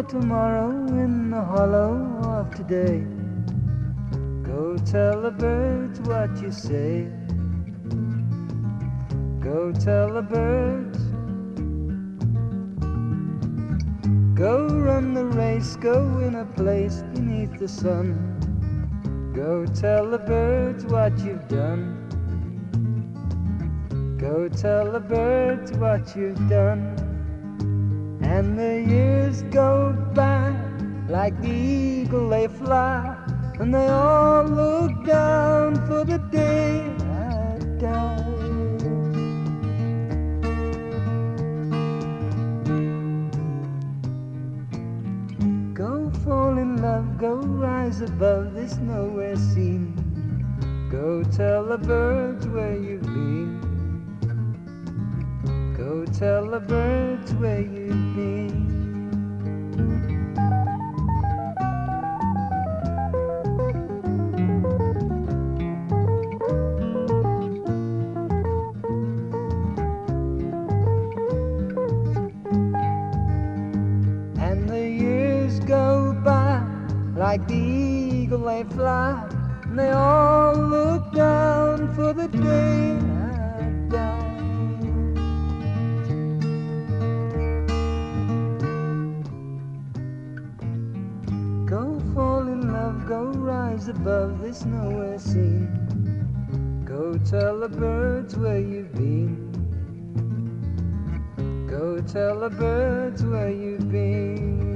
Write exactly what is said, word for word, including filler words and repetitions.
tomorrow in the hollow of today. Go tell the birds what you say. Go tell the birds. Go run the race, go in a place beneath the sun. Go tell the birds what you've done. Go tell the birds what you've done. And the years go by like the eagle they fly, and they all look down for the day I die. Go fall in love, go rise above this nowhere scene. Go tell the birds where you've been. Go tell the birds where you've been. And the years go by like the eagle they fly, and they all look down for the day I die. Go fall in love, go rise above this nowhere scene. Go tell the birds where you've been. Go tell the birds where you've been.